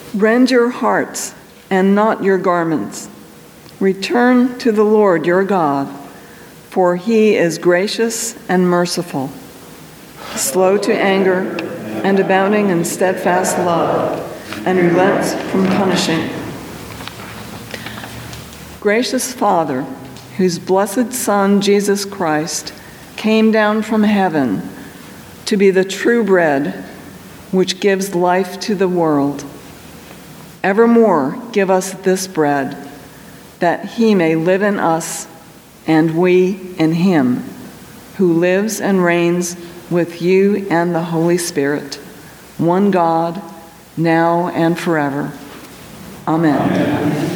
Rend your hearts and not your garments. Return to the Lord your God, for he is gracious and merciful, slow to anger and abounding in steadfast love, and relents from punishing. Gracious Father, whose blessed Son, Jesus Christ, came down from heaven to be the true bread which gives life to the world, evermore give us this bread, that he may live in us and we in him, who lives and reigns with you and the Holy Spirit, one God, now and forever. Amen. Amen.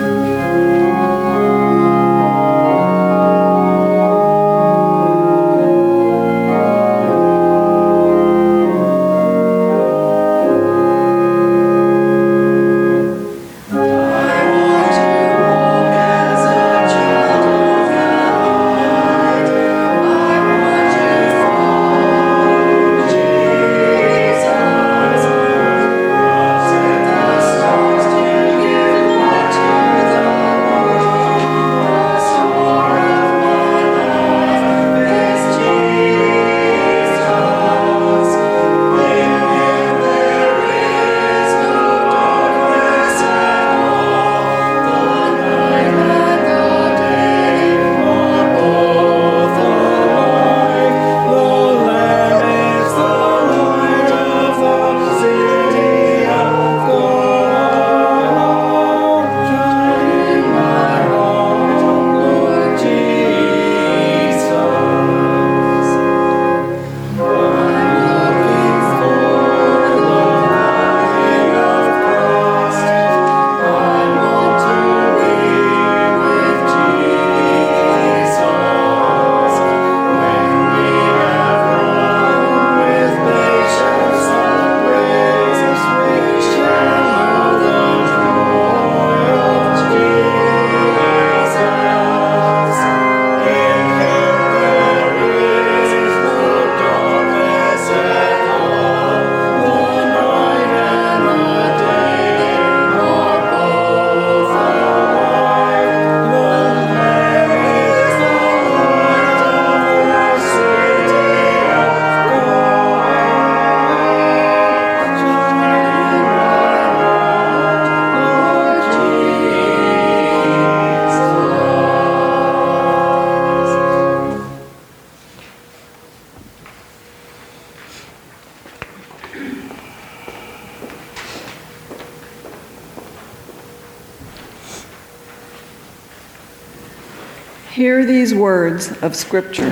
Hear these words of Scripture.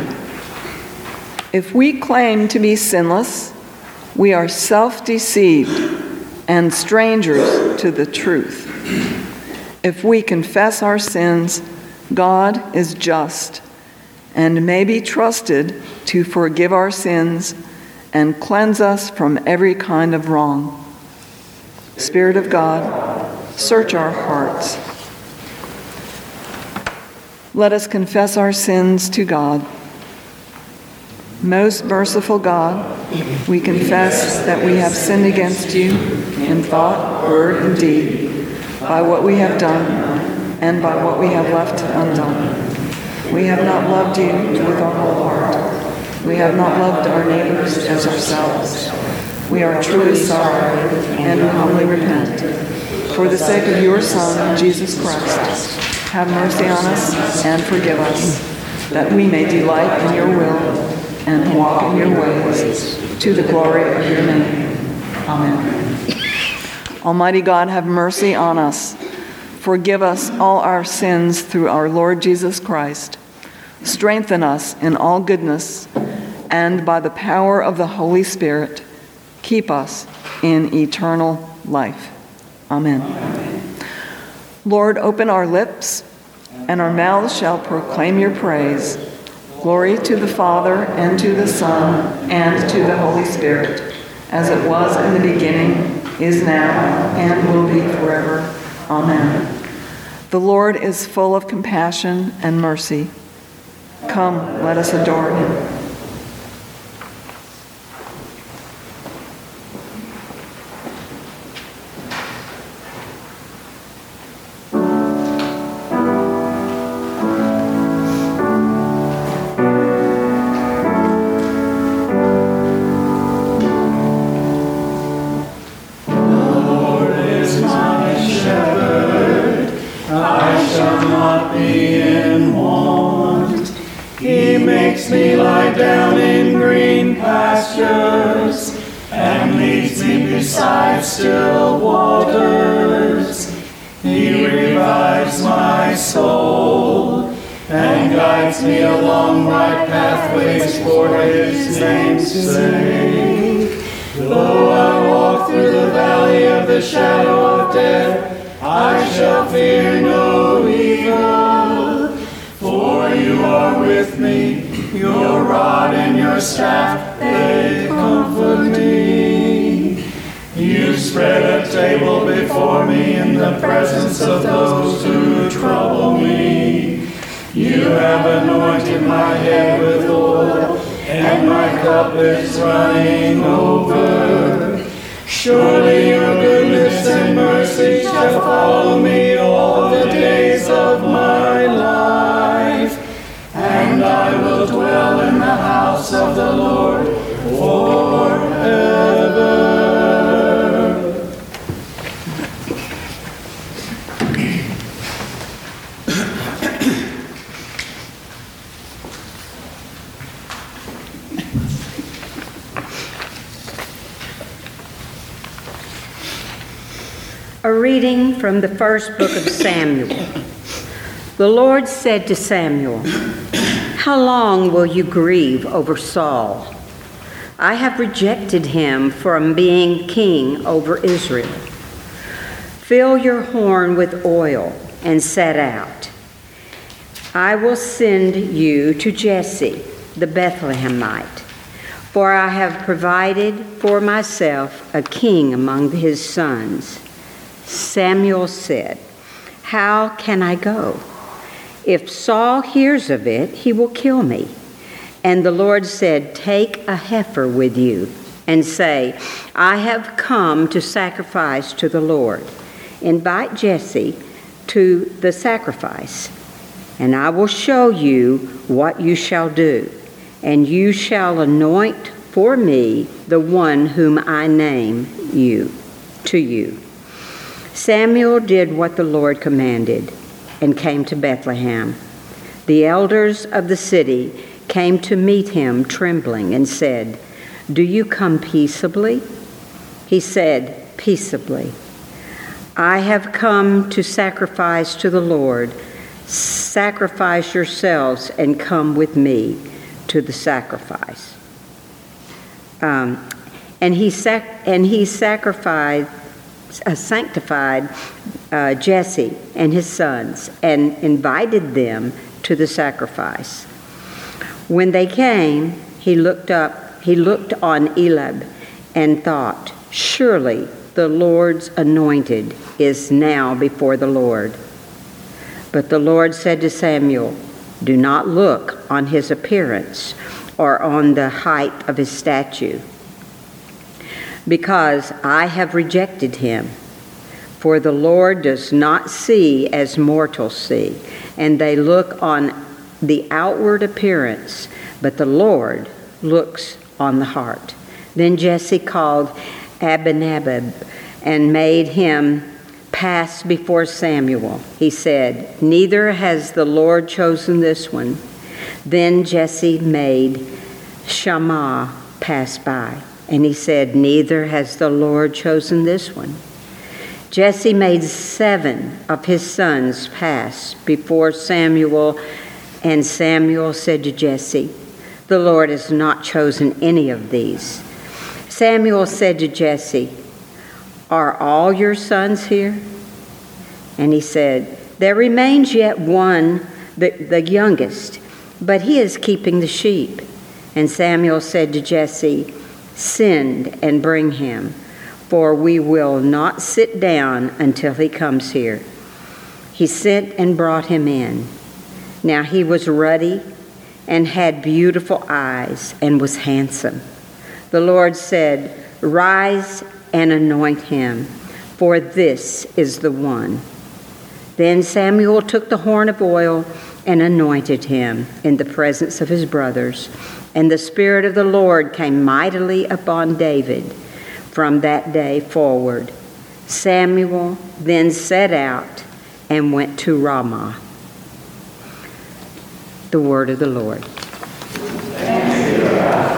If we claim to be sinless, we are self-deceived and strangers to the truth. If we confess our sins, God is just and may be trusted to forgive our sins and cleanse us from every kind of wrong. Spirit of God, search our hearts. Let us confess our sins to God. Most merciful God, we confess that we have sinned against you in thought, word, and deed, by what we have done and by what we have left undone. We have not loved you with our whole heart. We have not loved our neighbors as ourselves. We are truly sorry and humbly repent. For the sake of your Son, Jesus Christ, have mercy on us and forgive us, that we may delight in your will and walk in your ways, to the glory of your name. Amen. Almighty God, have mercy on us. Forgive us all our sins through our Lord Jesus Christ. Strengthen us in all goodness, and by the power of the Holy Spirit, keep us in eternal life. Amen. Lord, open our lips, and our mouths shall proclaim your praise. Glory to the Father, and to the Son, and to the Holy Spirit, as it was in the beginning, is now, and will be forever. Amen. The Lord is full of compassion and mercy. Come, let us adore him. soul, and guides me along right pathways for his name's sake. Though I walk through the valley of the shadow of death, I shall fear no evil, for you are with me. Your rod and your staff, they comfort me. You spread a table before me in the presence of those who trouble me. You have anointed my head with oil, and my cup is running over. Surely your goodness and mercy shall follow me all the days of my life, and I will dwell in the house of the Lord forever. A reading from the first book of Samuel. The Lord said to Samuel, "How long will you grieve over Saul? I have rejected him from being king over Israel. Fill your horn with oil and set out. I will send you to Jesse, the Bethlehemite, for I have provided for myself a king among his sons." Samuel said, "How can I go? If Saul hears of it, he will kill me." And the Lord said, "Take a heifer with you and say, 'I have come to sacrifice to the Lord.' Invite Jesse to the sacrifice, and I will show you what you shall do. And you shall anoint for me the one whom I name to you." Samuel did what the Lord commanded and came to Bethlehem. The elders of the city came to meet him trembling and said, "Do you come peaceably?" He said, "Peaceably. I have come to sacrifice to the Lord. Sacrifice yourselves and come with me to the sacrifice." And he sanctified Jesse and his sons and invited them to the sacrifice. When they came, he looked on Eliab and thought, "Surely the Lord's anointed is now before the Lord." But the Lord said to Samuel, "Do not look on his appearance or on the height of his stature, because I have rejected him. For the Lord does not see as mortals see, and they look on the outward appearance, but the Lord looks on the heart." Then Jesse called Abinadab and made him pass before Samuel. He said, "Neither has the Lord chosen this one." Then Jesse made Shammah pass by, and he said, "Neither has the Lord chosen this one." Jesse made 7 of his sons pass before Samuel, and Samuel said to Jesse, "The Lord has not chosen any of these." Samuel said to Jesse, "Are all your sons here?" And he said, "There remains yet one, the youngest, but he is keeping the sheep." And Samuel said to Jesse, "Send and bring him, for we will not sit down until he comes here." He sent and brought him in. Now he was ruddy and had beautiful eyes and was handsome. The Lord said, "Rise and anoint him, for this is the one." Then Samuel took the horn of oil and anointed him in the presence of his brothers. And the Spirit of the Lord came mightily upon David from that day forward. Samuel then set out and went to Ramah. The word of the Lord. Thanks be to God.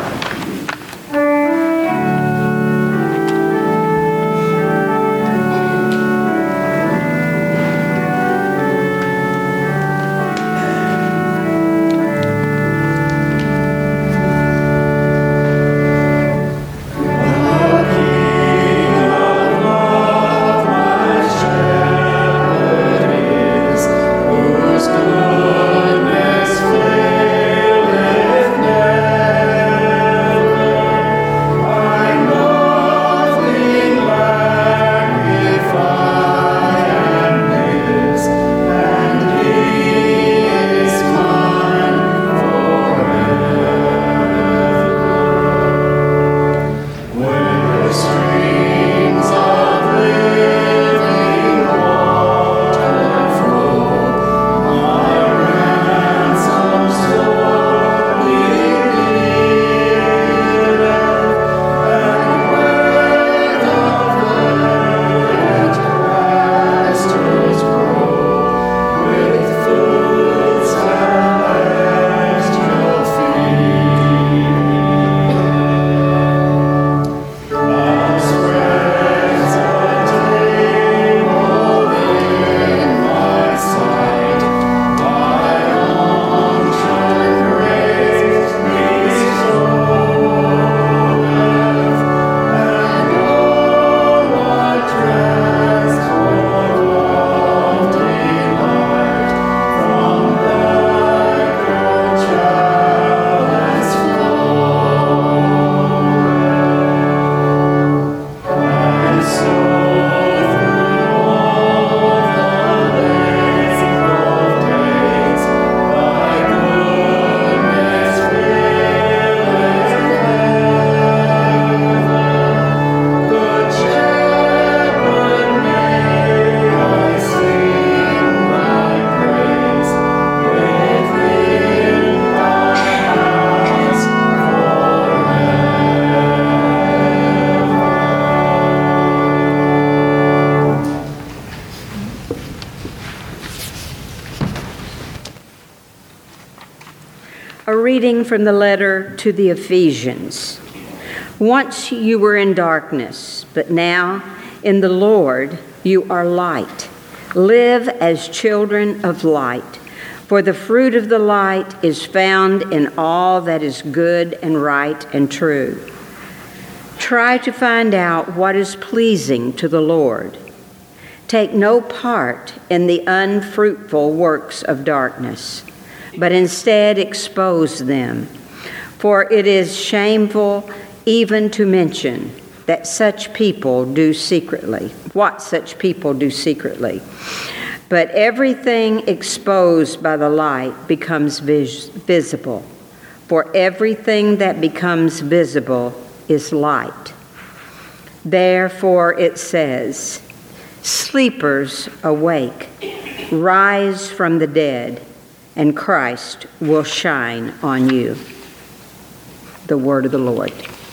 reading from the letter to the Ephesians. Once you were in darkness, but now in the Lord you are light. Live as children of light, for the fruit of the light is found in all that is good and right and true. Try to find out what is pleasing to the Lord. Take no part in the unfruitful works of darkness, but instead expose them. For it is shameful even to mention that such people do secretly, what such people do secretly. But everything exposed by the light becomes visible, for everything that becomes visible is light. Therefore it says, "Sleepers, awake, rise from the dead, and Christ will shine on you." The word of the Lord.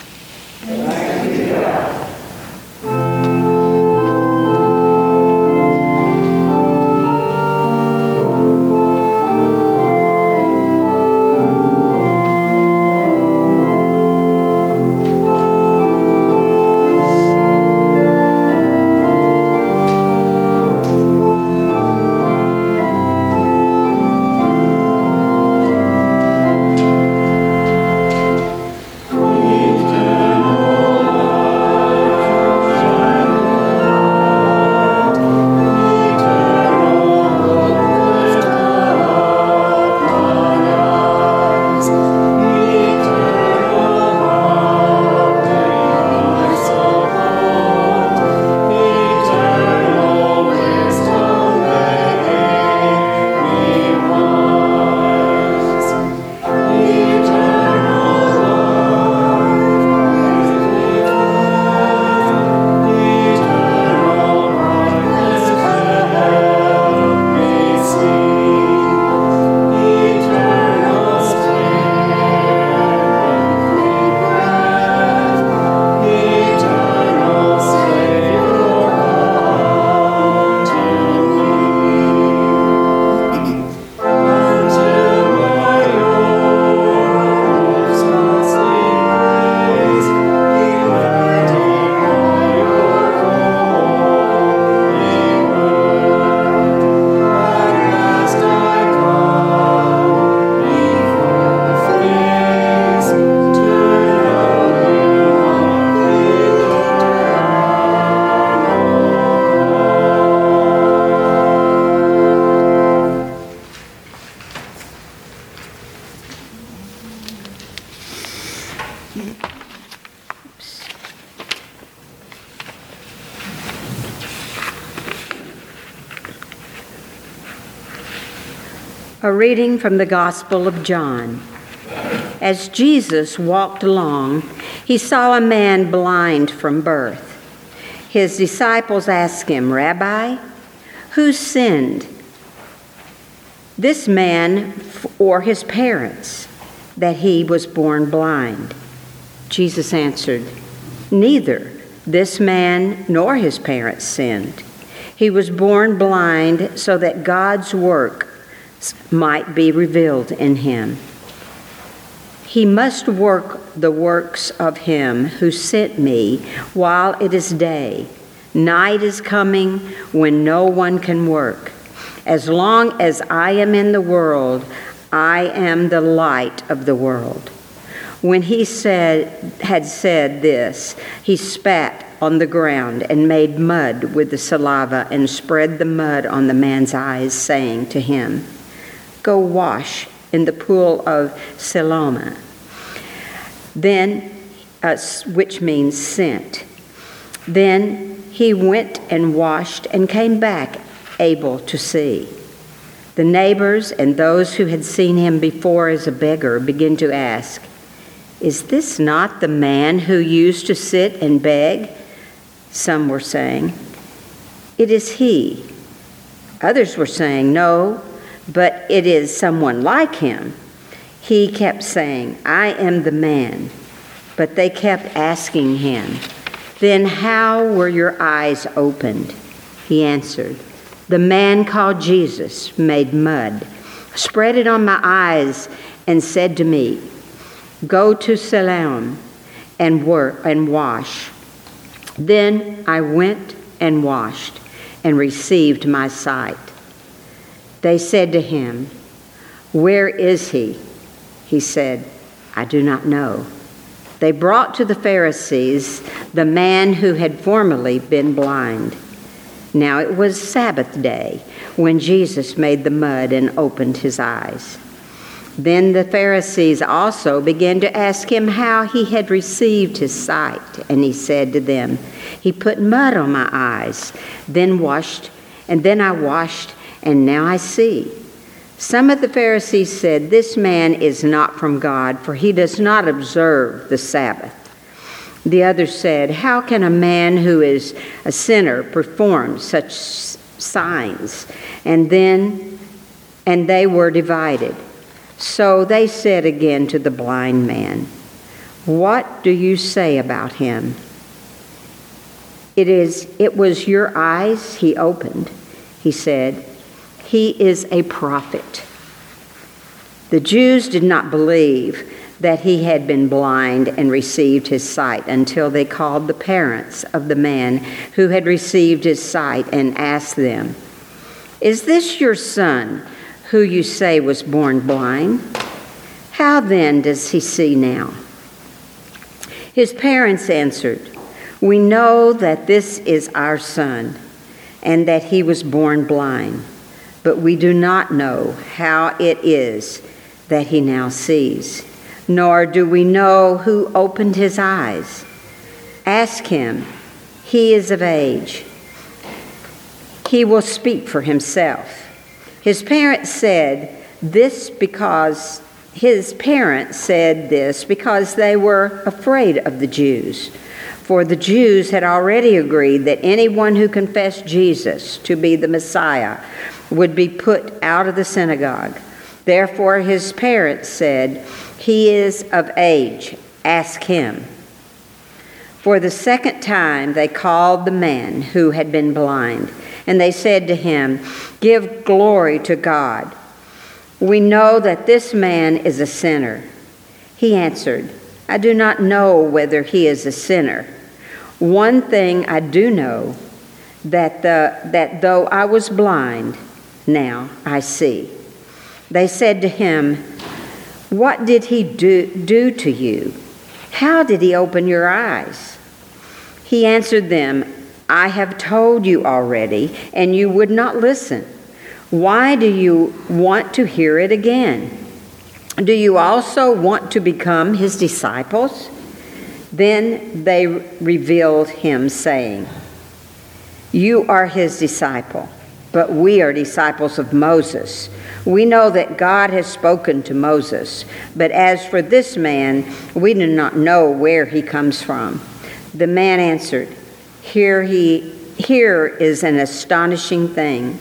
A reading from the Gospel of John. As Jesus walked along, he saw a man blind from birth. His disciples asked him, "Rabbi, who sinned, this man or his parents, that he was born blind?" Jesus answered, "Neither this man nor his parents sinned. He was born blind so that God's work might be revealed in him. He must work the works of him who sent me while it is day. Night is coming when no one can work. As long as I am in the world, I am the light of the world." When he had said this, he spat on the ground and made mud with the saliva and spread the mud on the man's eyes, saying to him, "Go wash in the pool of Siloam," which means sent. Then he went and washed and came back able to see. The neighbors and those who had seen him before as a beggar began to ask, "Is this not the man who used to sit and beg?" Some were saying, "It is he." Others were saying, "No, but it is someone like him." He kept saying, "I am the man." But they kept asking him, "Then how were your eyes opened?" He answered, "The man called Jesus made mud, spread it on my eyes, and said to me, "Go to Siloam and wash." Then I went and washed and received my sight. They said to him, "Where is he?" He said, "I do not know." They brought to the Pharisees the man who had formerly been blind. Now it was Sabbath day when Jesus made the mud and opened his eyes. Then the Pharisees also began to ask him how he had received his sight. And he said to them, "He put mud on my eyes, then I washed, and now I see." Some of the Pharisees said, "This man is not from God, for he does not observe the Sabbath." The others said, "How can a man who is a sinner perform such signs?" And they were divided. So they said again to the blind man, "What do you say about him?" It was your eyes he opened," he said. "He is a prophet." The Jews did not believe that he had been blind and received his sight until they called the parents of the man who had received his sight and asked them, "Is this your son who you say was born blind? How then does he see now?" His parents answered, "We know that this is our son and that he was born blind. But we do not know how it is that he now sees, nor do we know who opened his eyes. Ask him. He is of age. He will speak for himself." His parents said this because they were afraid of the Jews. For the Jews had already agreed that anyone who confessed Jesus to be the Messiah would be put out of the synagogue. Therefore his parents said, "He is of age. Ask him." For the second time they called the man who had been blind, and they said to him, "Give glory to God. We know that this man is a sinner." He answered, "I do not know whether he is a sinner. One thing I do know, that though I was blind, now I see." They said to him, "What did he do to you? How did he open your eyes?" He answered them, "I have told you already, and you would not listen. Why do you want to hear it again? Do you also want to become his disciples?" Then they reviled him, saying, "You are his disciple, but we are disciples of Moses. We know that God has spoken to Moses, but as for this man, we do not know where he comes from." The man answered, Here is an astonishing thing.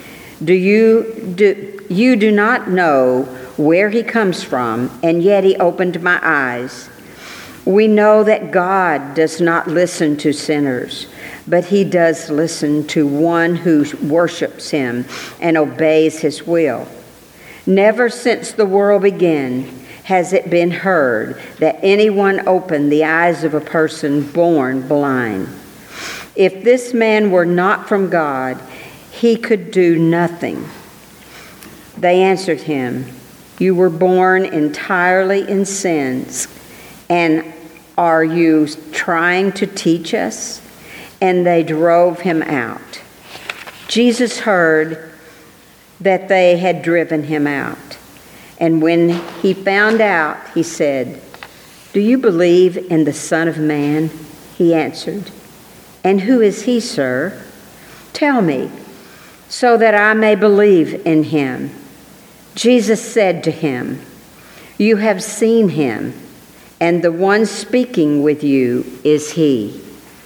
You do not know where he comes from, and yet he opened my eyes. We know that God does not listen to sinners, but he does listen to one who worships him and obeys his will. Never since the world began has it been heard that anyone opened the eyes of a person born blind. If this man were not from God, he could do nothing. They answered him, "You were born entirely in sins, and are you trying to teach us?" And they drove him out. Jesus heard that they had driven him out. And when he found out, he said, "Do you believe in the Son of Man?" He answered, "And who is he, sir? Tell me, so that I may believe in him." Jesus said to him, "You have seen him, and the one speaking with you is he."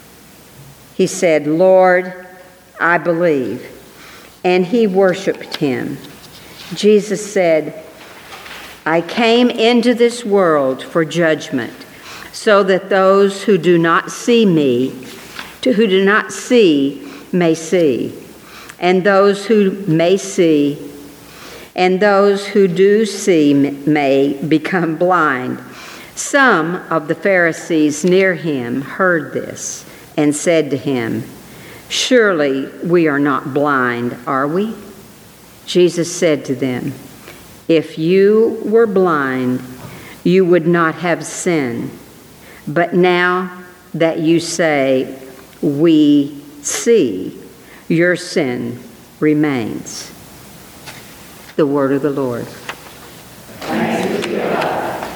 He said, "Lord, I believe." And he worshiped him. Jesus said, "I came into this world for judgment, so that those who do not see may see, and those who may see and those who do see may become blind. Some of the Pharisees near him heard this and said to him, "Surely we are not blind, are we?" Jesus said to them, "If you were blind, you would not have sin. But now that you say, 'We see,' your sin remains." The word of the Lord. Thanks be to God.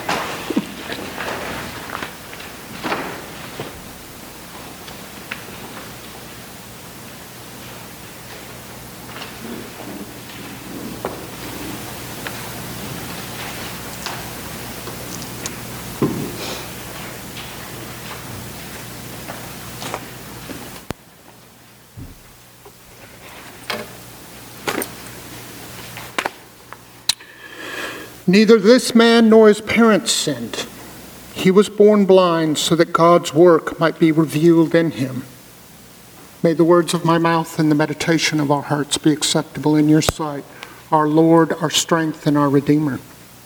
Neither this man nor his parents sinned. He was born blind so that God's work might be revealed in him. May the words of my mouth and the meditation of our hearts be acceptable in your sight, our Lord, our strength, and our Redeemer.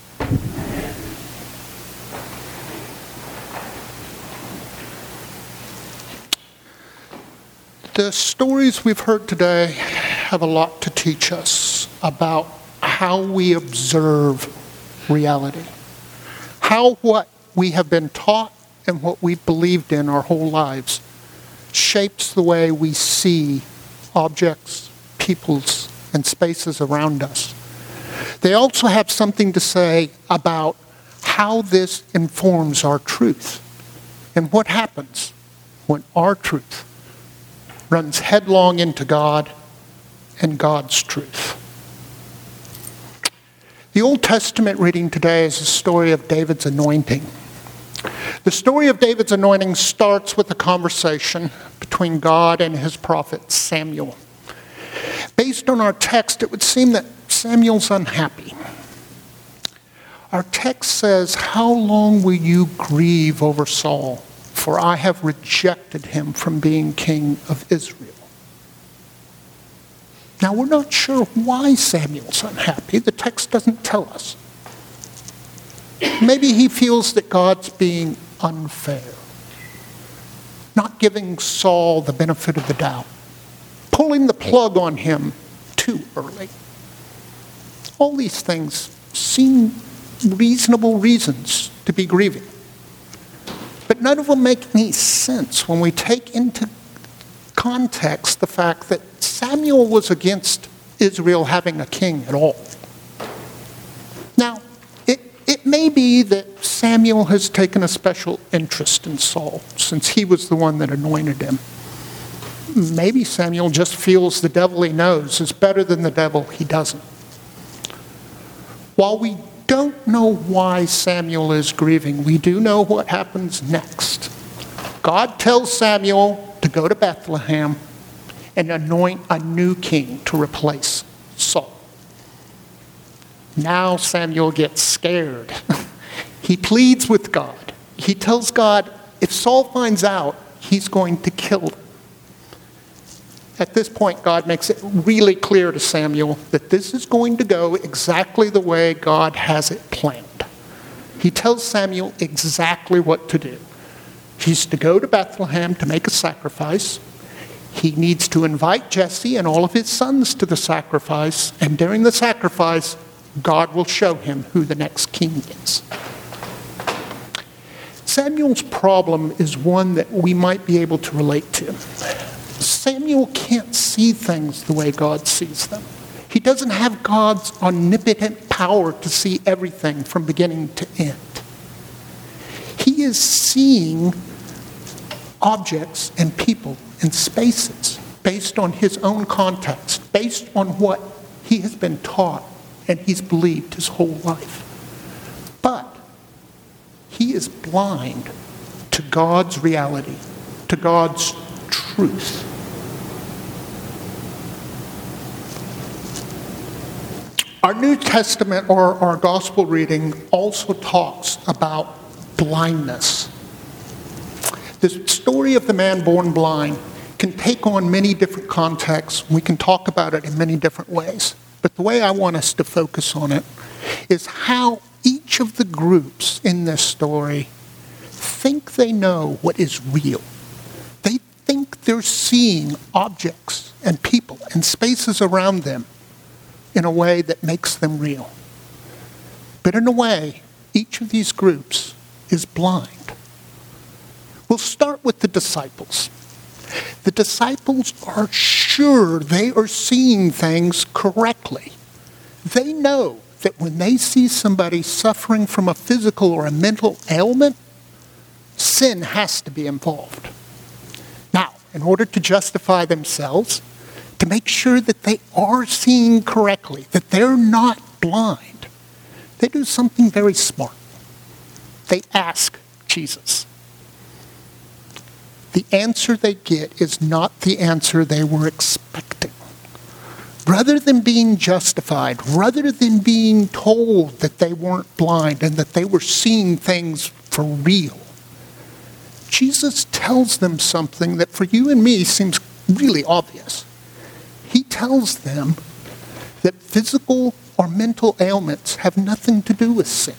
The stories we've heard today have a lot to teach us about how we observe reality, how what we have been taught and what we've believed in our whole lives shapes the way we see objects, peoples, and spaces around us. They also have something to say about how this informs our truth and what happens when our truth runs headlong into God and God's truth. The Old Testament reading today is the story of David's anointing. The story of David's anointing starts with a conversation between God and his prophet Samuel. Based on our text, it would seem that Samuel's unhappy. Our text says, "How long will you grieve over Saul? For I have rejected him from being king of Israel." Now, we're not sure why Samuel's unhappy. The text doesn't tell us. Maybe he feels that God's being unfair, not giving Saul the benefit of the doubt, pulling the plug on him too early. All these things seem reasonable reasons to be grieving. But none of them make any sense when we take into context the fact that Samuel was against Israel having a king at all. Now, it may be that Samuel has taken a special interest in Saul since he was the one that anointed him. Maybe Samuel just feels the devil he knows is better than the devil he doesn't. While we don't know why Samuel is grieving, we do know what happens next. God tells Samuel to go to Bethlehem and anoint a new king to replace Saul. Now Samuel gets scared. He pleads with God. He tells God, if Saul finds out, he's going to kill him. At this point, God makes it really clear to Samuel that this is going to go exactly the way God has it planned. He tells Samuel exactly what to do. He's to go to Bethlehem to make a sacrifice. He needs to invite Jesse and all of his sons to the sacrifice, and during the sacrifice, God will show him who the next king is. Samuel's problem is one that we might be able to relate to. Samuel can't see things the way God sees them. He doesn't have God's omnipotent power to see everything from beginning to end. He is seeing objects and people and spaces based on his own context, based on what he has been taught and he's believed his whole life. But he is blind to God's reality, to God's truth. Our New Testament, or our gospel reading, also talks about blindness. The story of the man born blind can take on many different contexts. We can talk about it in many different ways. but the way I want us to focus on it is how each of the groups in this story think they know what is real. They think they're seeing objects and people and spaces around them in a way that makes them real. But in a way, each of these groups is blind. We'll start with the disciples. The disciples are sure they are seeing things correctly. They know that when they see somebody suffering from a physical or a mental ailment, sin has to be involved. Now, in order to justify themselves, to make sure that they are seeing correctly, that they're not blind, they do something very smart. They ask Jesus. The answer they get is not the answer they were expecting. Rather than being justified, rather than being told that they weren't blind and that they were seeing things for real, Jesus tells them something that for you and me seems really obvious. He tells them that physical or mental ailments have nothing to do with sin.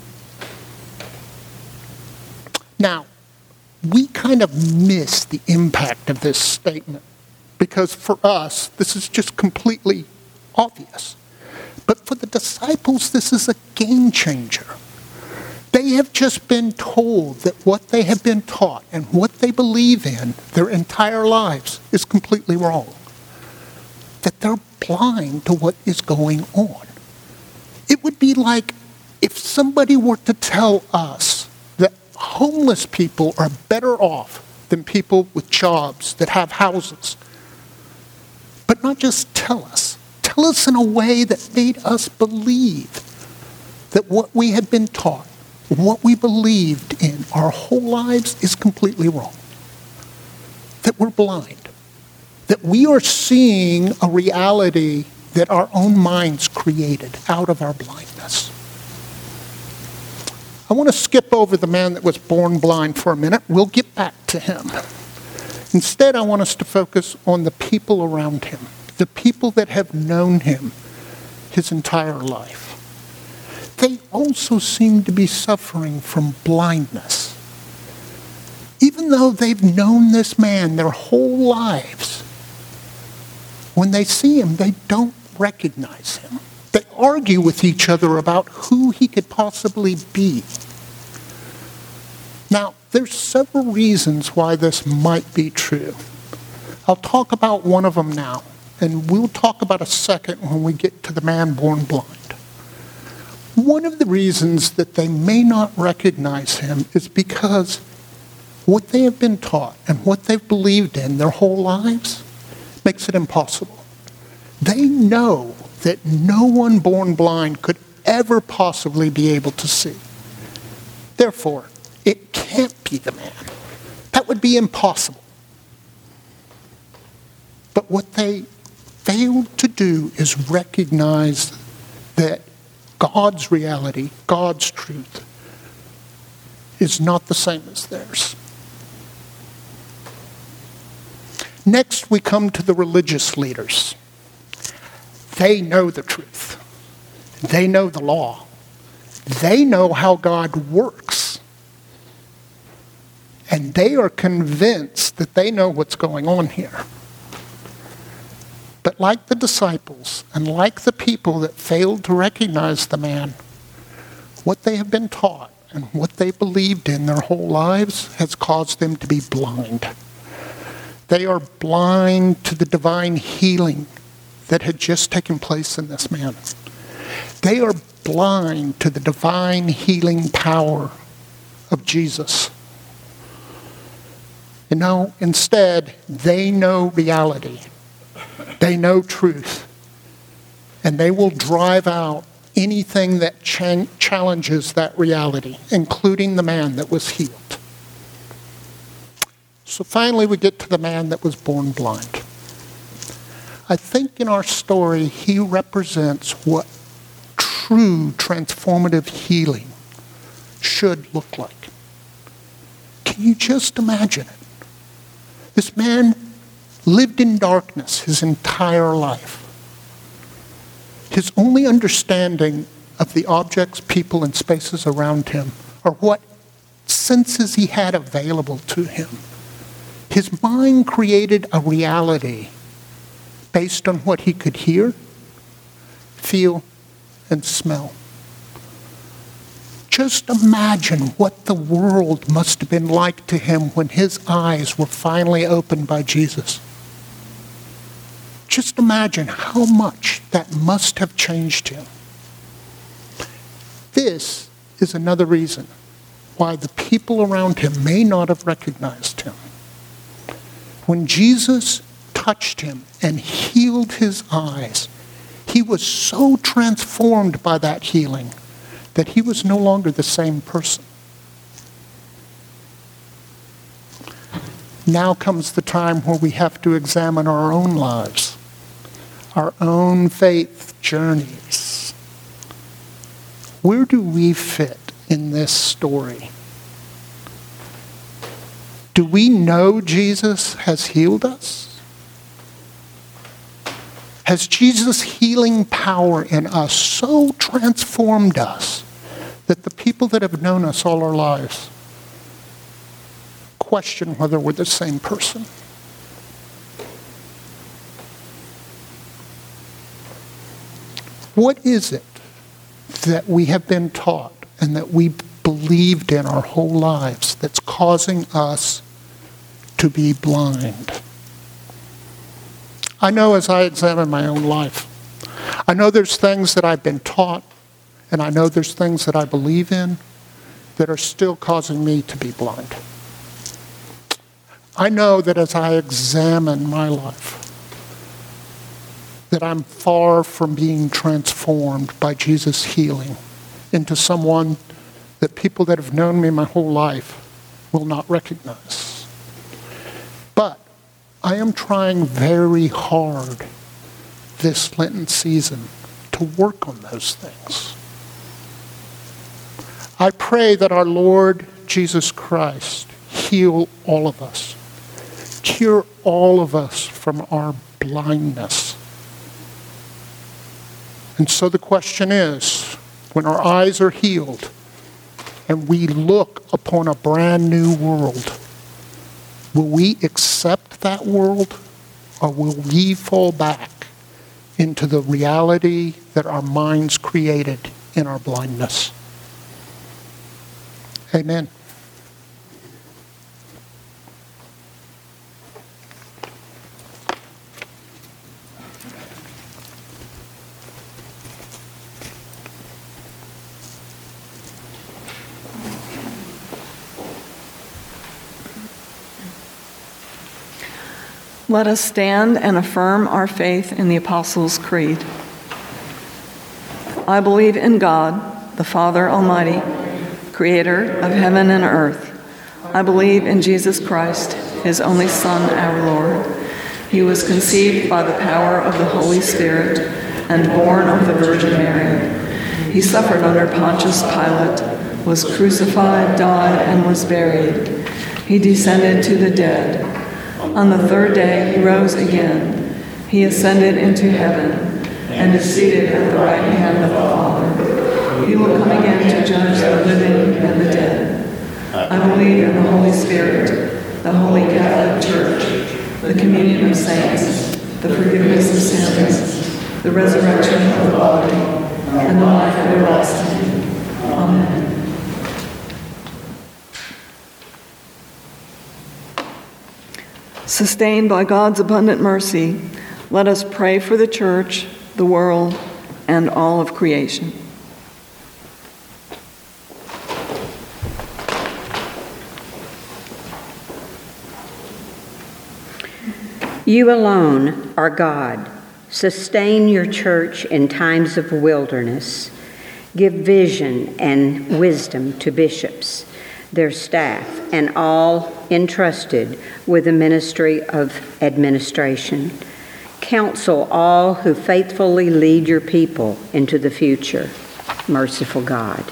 Now, we kind of miss the impact of this statement because for us, this is just completely obvious. But for the disciples, this is a game changer. They have just been told that what they have been taught and what they believe in their entire lives is completely wrong. That they're blind to what is going on. It would be like if somebody were to tell us that homeless people are better off than people with jobs that have houses. But not just tell us in a way that made us believe that what we had been taught, what we believed in our whole lives is completely wrong. That we're blind. That we are seeing a reality that our own minds created out of our blindness. I want to skip over the man that was born blind for a minute. We'll get back to him. Instead, I want us to focus on the people around him, the people that have known him his entire life. They also seem to be suffering from blindness. Even though they've known this man their whole lives, when they see him, they don't recognize him. They argue with each other about who he could possibly be. Now, there's several reasons why this might be true. I'll talk about one of them now, and we'll talk about a second when we get to the man born blind. One of the reasons that they may not recognize him is because what they have been taught and what they've believed in their whole lives makes it impossible. They know that no one born blind could ever possibly be able to see. Therefore, it can't be the man. That would be impossible. But what they failed to do is recognize that God's reality, God's truth, is not the same as theirs. Next, we come to the religious leaders. They know the truth. They know the law. They know how God works. And they are convinced that they know what's going on here. But like the disciples and like the people that failed to recognize the man, what they have been taught and what they believed in their whole lives has caused them to be blind. They are blind to the divine healing that had just taken place in this man. They are blind to the divine healing power of Jesus. And now, instead, they know reality. They know truth. And they will drive out anything that challenges that reality, including the man that was healed. So finally, we get to the man that was born blind. I think in our story, he represents what true transformative healing should look like. Can you just imagine it? This man lived in darkness his entire life. His only understanding of the objects, people, and spaces around him are what senses he had available to him. His mind created a reality based on what he could hear, feel, and smell. Just imagine what the world must have been like to him when his eyes were finally opened by Jesus. Just imagine how much that must have changed him. This is another reason why the people around him may not have recognized him. When Jesus touched him and healed his eyes, he was so transformed by that healing that he was no longer the same person. Now comes the time where we have to examine our own lives, our own faith journeys. Where do we fit in this story? Do we know Jesus has healed us? Has Jesus' healing power in us so transformed us that the people that have known us all our lives question whether we're the same person? What is it that we have been taught and that we believed in our whole lives that's causing us to be blind? I know as I examine my own life, I know there's things that I've been taught, and I know there's things that I believe in that are still causing me to be blind. I know that as I examine my life, that I'm far from being transformed by Jesus' healing into someone that people that have known me my whole life will not recognize. But I am trying very hard this Lenten season to work on those things. I pray that our Lord Jesus Christ heal all of us, cure all of us from our blindness. And so the question is, when our eyes are healed and we look upon a brand new world, will we accept that world, or will we fall back into the reality that our minds created in our blindness? Amen. Let us stand and affirm our faith in the Apostles' Creed. I believe in God, the Father Almighty, creator of heaven and earth. I believe in Jesus Christ, his only Son, our Lord. He was conceived by the power of the Holy Spirit and born of the Virgin Mary. He suffered under Pontius Pilate, was crucified, died, and was buried. He descended to the dead. On the third day he rose again. He ascended into heaven and is seated at the right hand of the Father. He will come again to judge the living and the dead. I believe in the Holy Spirit, the Holy Catholic Church, the communion of saints, the forgiveness of sins, the resurrection of the body, and the life everlasting. Amen. Sustained by God's abundant mercy, let us pray for the church, the world, and all of creation. You alone are God. Sustain your church in times of wilderness. Give vision and wisdom to bishops, their staff, and all entrusted with the ministry of administration. Counsel all who faithfully lead your people into the future. Merciful God.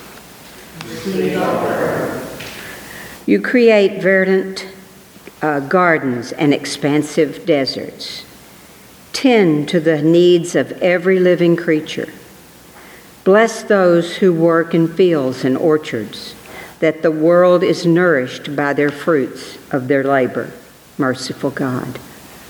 You create verdant gardens and expansive deserts. Tend to the needs of every living creature. Bless those who work in fields and orchards, that the world is nourished by their fruits of their labor. Merciful God.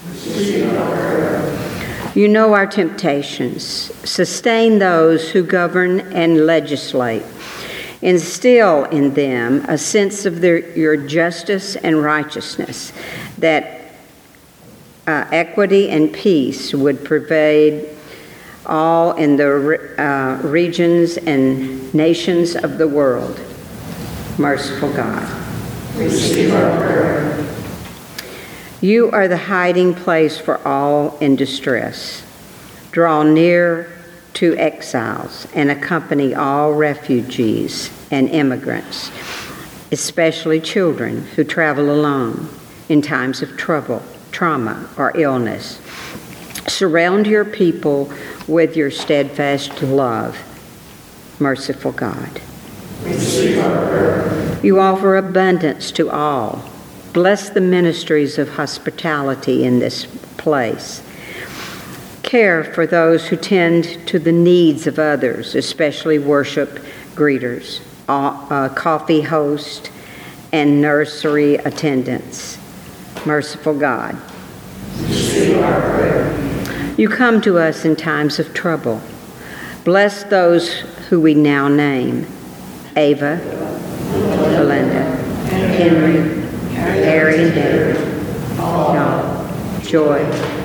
You know our temptations. Sustain those who govern and legislate. Instill in them a sense of your justice and righteousness, that equity and peace would pervade all in the regions and nations of the world. Merciful God. Receive our prayer. You are the hiding place for all in distress. Draw near to exiles and accompany all refugees and immigrants, especially children who travel alone in times of trouble, trauma, or illness. Surround your people with your steadfast love. Merciful God. Receive our prayer. You offer abundance to all. Bless the ministries of hospitality in this place. Care for those who tend to the needs of others, especially worship greeters, coffee hosts, and nursery attendants. Merciful God. Receive our prayer. You come to us in times of trouble. Bless those who we now name: Ava, Belinda, Henry, Harry and David, John, Joy,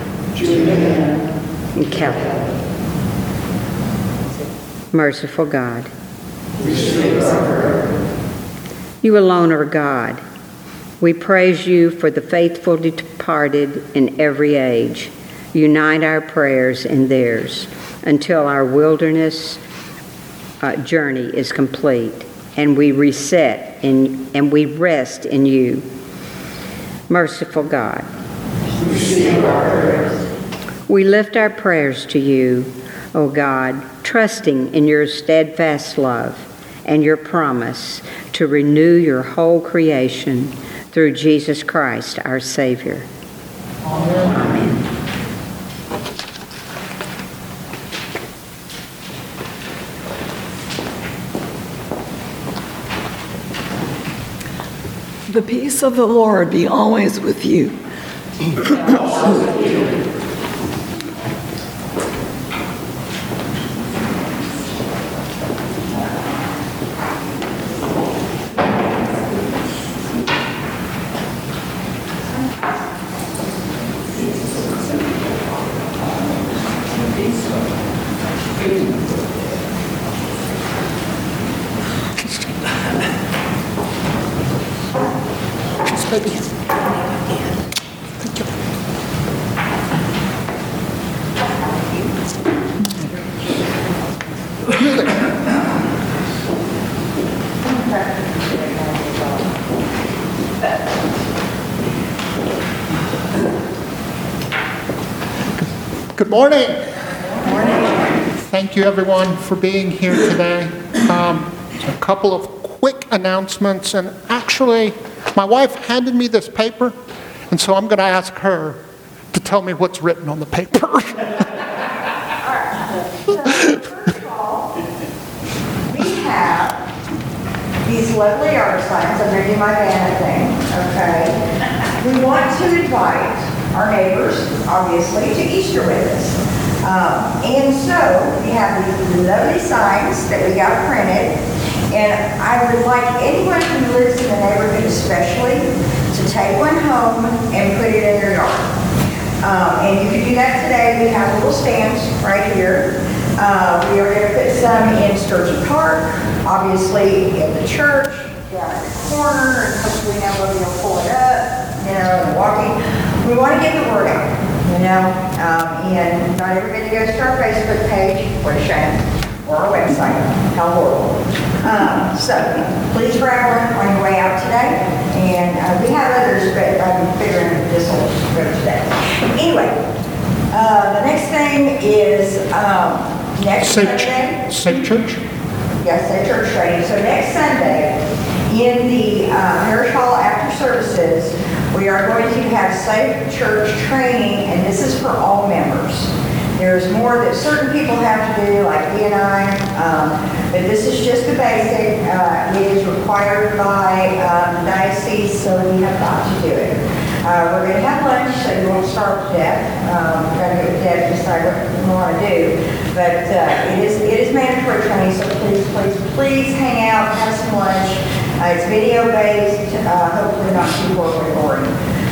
and Kelly. Merciful God. You alone are God. We praise you for the faithful departed in every age. Unite our prayers and theirs until our wilderness journey is complete and we reset and we rest in you. Merciful God. Receive our prayers. We lift our prayers to you, O God, trusting in your steadfast love and your promise to renew your whole creation through Jesus Christ, our Savior. Amen. The peace of the Lord be always with you. Baby. Thank you. Good morning. Thank you, everyone, for being here today. A couple of quick announcements, and actually, my wife handed me this paper, and so I'm going to ask her to tell me what's written on the paper. First of all, we have these lovely art signs. I'm going to do my banner thing, okay? We want to invite our neighbors, obviously, to Easter with us. And so we have these lovely signs that we got printed. And I would like anyone who lives in the neighborhood especially to take one home and put it in their yard. And you can do that today. We have little stands right here. We are going to put some in Sturgey Park, obviously in the church, down in the corner, and hopefully nobody will pull it up, and walking. We want to get the word out, and not everybody goes to our Facebook page, what a shame, or our website, how horrible. So please grab one on your way out today, and we have others, but I'm figuring this will go today. Anyway, the next thing is next Sunday. Safe Church? Yes, Safe Church training. So next Sunday, in the parish hall after services, We are going to have safe church training, and this is for all members. There's more that certain people have to do, like he and I, but this is just the basic. It is required by the diocese, so we have got to do it. We're going to have lunch, so you won't starve to death. We're going to get with Deb to decide what we want to do. But it is mandatory training, so please hang out, have some lunch. It's video-based, hopefully not too horribly boring.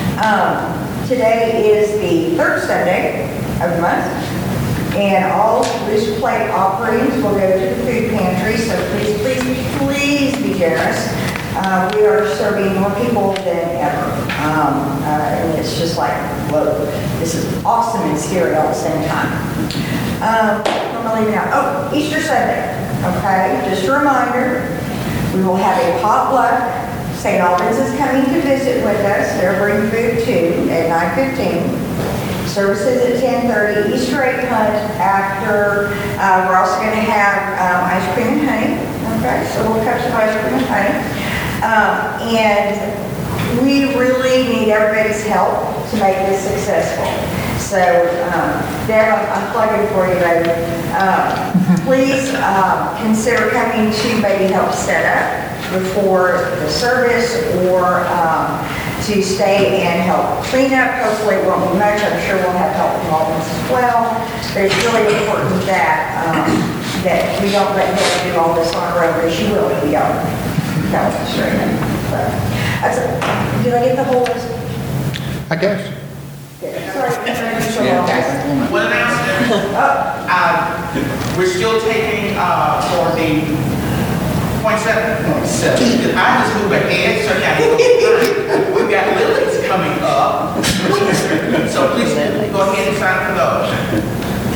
Today is the third Sunday of the month, and all loose plate offerings will go to the food pantry, so please be generous. We are serving more people than ever. And it's just like, whoa, this is awesome and scary all at the same time. What am I leaving out? Oh, Easter Sunday, okay? Just a reminder, we will have a potluck. St. Albans is coming to visit with us. They're bringing food too at 9:15. Services at 10:30. Easter egg hunt after. We're also going to have ice cream and honey. Okay, so we'll cut some ice cream and honey. And we really need everybody's help to make this successful. So, Deb, I'm plugging for you, baby. Please consider coming to maybe help set up before the service, or to stay and help clean up. Hopefully it won't be much. I'm sure we'll have help from Albans as well. But it's really important that that we don't let Deb do all this on our own, but she will if we don't. That was straight up. That's it. Did I get the whole list? I guess. Sorry, so long. One announcement. We're still taking for the point seven. I just move ahead, so now we've got lilies coming up. So please go ahead and sign for those.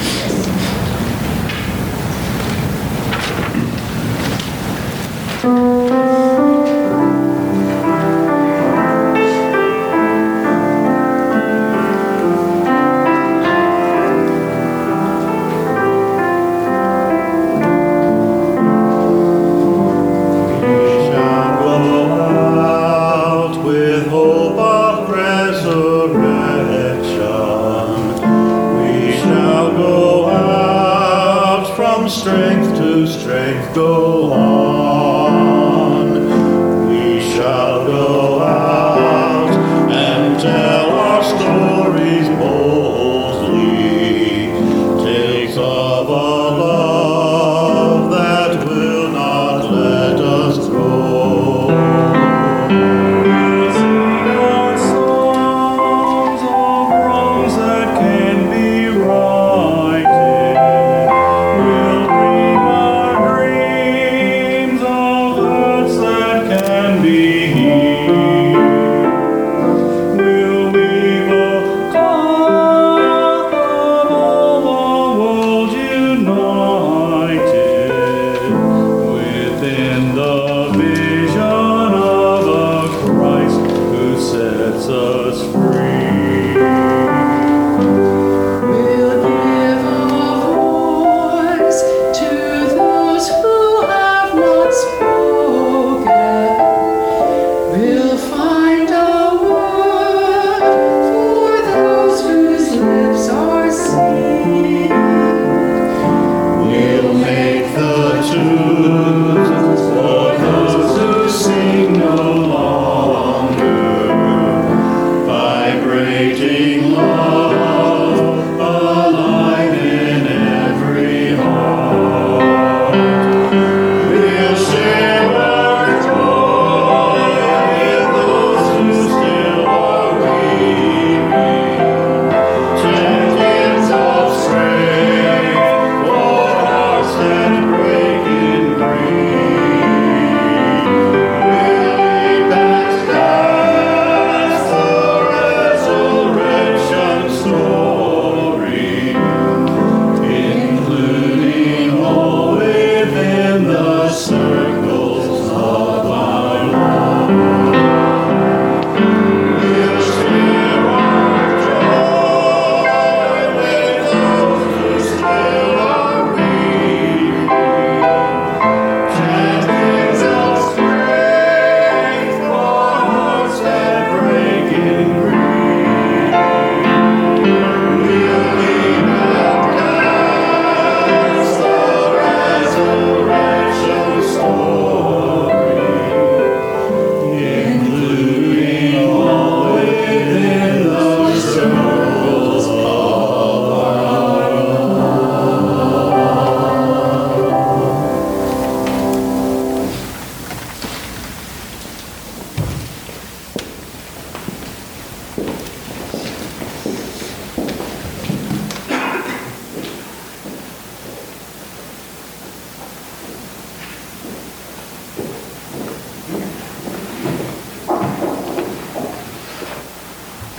Strength to strength go on. We shall go out and tell our stories boldly, tales of a love that will not let us go. We'll sing our songs of wrongs that can be righted. We'll dream our dreams of hearts that can be healed. We'll weave a cloth of all the world united within the vision of a Christ who sets us free. We'll give a voice to those who have not spoken. We'll find a word for those whose lips are sealed. We'll make the tunes for those who sing no longer, vibrate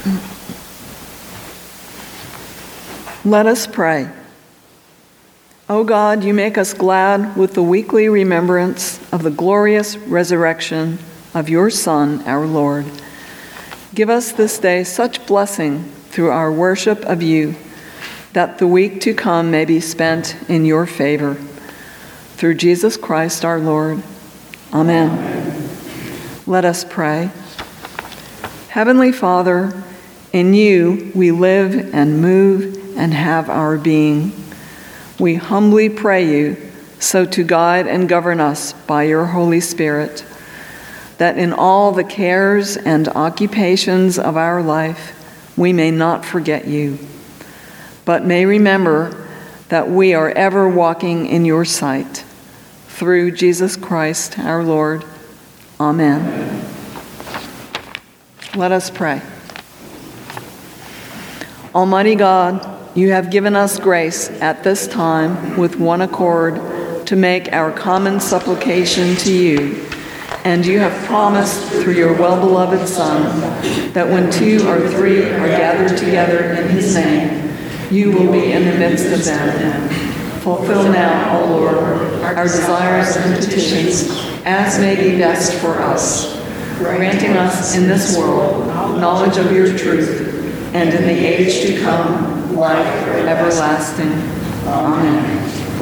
Let us pray. O God, you make us glad with the weekly remembrance of the glorious resurrection of your Son, our Lord. Give us this day such blessing through our worship of you, that the week to come may be spent in your favor. Through Jesus Christ our Lord. Amen. Let us pray. Heavenly Father, in you we live and move and have our being. We humbly pray you so to guide and govern us by your Holy Spirit, that in all the cares and occupations of our life we may not forget you, but may remember that we are ever walking in your sight. Through Jesus Christ our Lord. Amen. Let us pray. Almighty God, you have given us grace at this time with one accord to make our common supplication to you, and you have promised through your well-beloved Son that when 2 or 3 are gathered together in his name, you will be in the midst of them. Fulfill now, O Lord, our desires and petitions as may be best for us, granting us in this world knowledge of your truth, and in the age to come, life everlasting. Amen.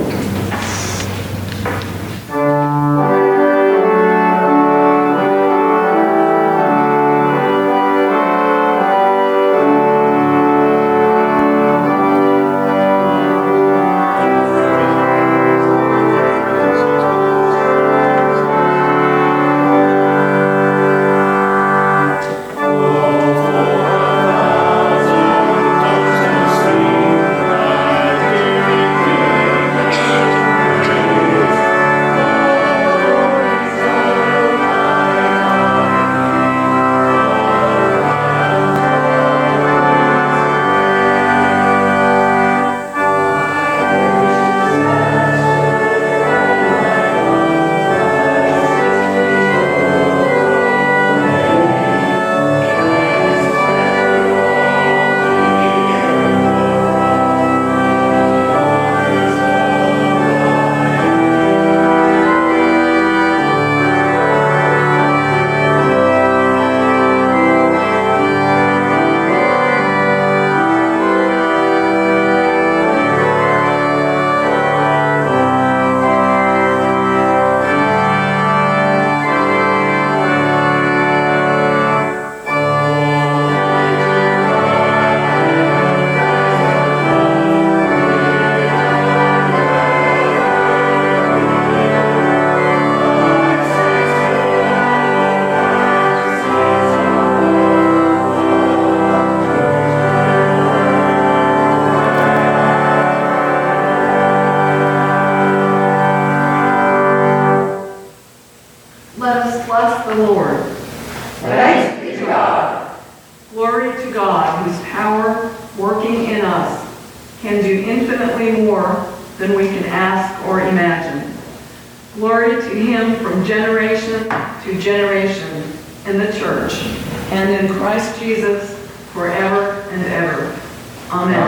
Let us bless the Lord. Thanks be to God. Glory to God, whose power working in us can do infinitely more than we can ask or imagine. Glory to him from generation to generation in the church and in Christ Jesus forever and ever. Amen.